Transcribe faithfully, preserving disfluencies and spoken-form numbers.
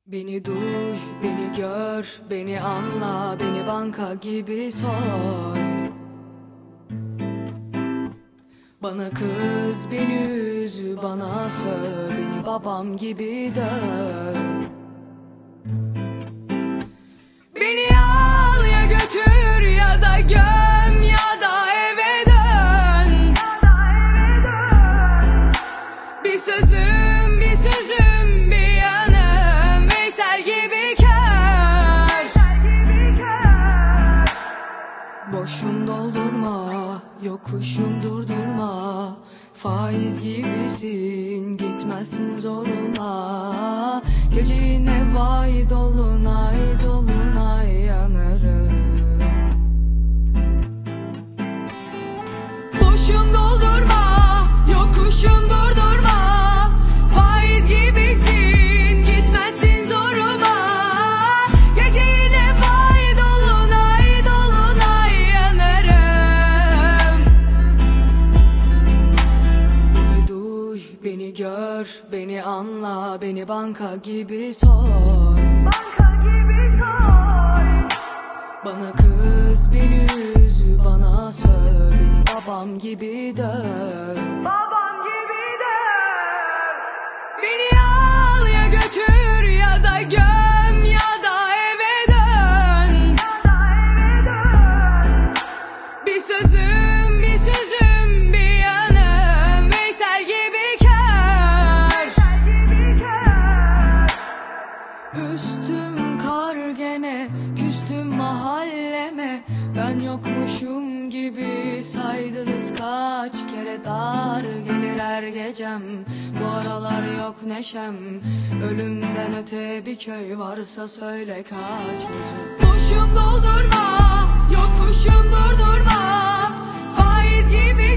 Beni duy, beni gör, beni anla, beni banka gibi soy. Bana kız, beni üz, bana söv, beni babam gibi döv. Beni al ya götür ya da göm ya da eve dön. Bir sözüm, bir sözüm, bir yanım Veysel gibi kör. Boşum doldurma, yokuşum durdurma. Faiz gibisin, gitmezsin zoruna. Gece yine vay dolunay dolunay yanarım. Boşum doldurma, yokuşum durdurma. Faiz gibisin, gitmezsin zoruma. Gece yine vay dolunay dolunay yanarım. Beni duy, beni gör, beni anla, beni banka gibi soy. Bana kız, beni üz, bana söv, beni babam gibi döv. Babam gibi döv. Beni al ya götür ya da göm ya da eve dön. Bir sözüm, bir sözüm, bir yanım Veysel gibi kör. Üstüm kar gene, küstüm mahalleme. Ben yokmuşum gibi saydınız kaç kere. Dar gelir her gecem, bu aralar yok neşem. Ölümden öte bir köy varsa söyle kaç gece. Boşum doldurma, yokuşum durdurma. Faiz gibi